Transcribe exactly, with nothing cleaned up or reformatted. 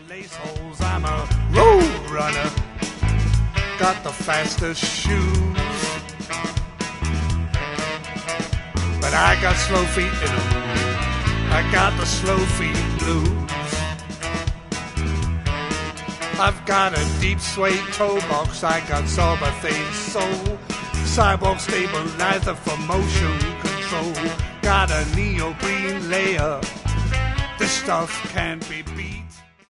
lace holes. I'm a road runner. Got the fastest shoes. But I got slow feet in them. I got the slow feet blues. I've got a deep suede toe box. I got Sorbathane soul. Cyborg stabilizer for motion control. Got a neoprene layer. This stuff can't be beat.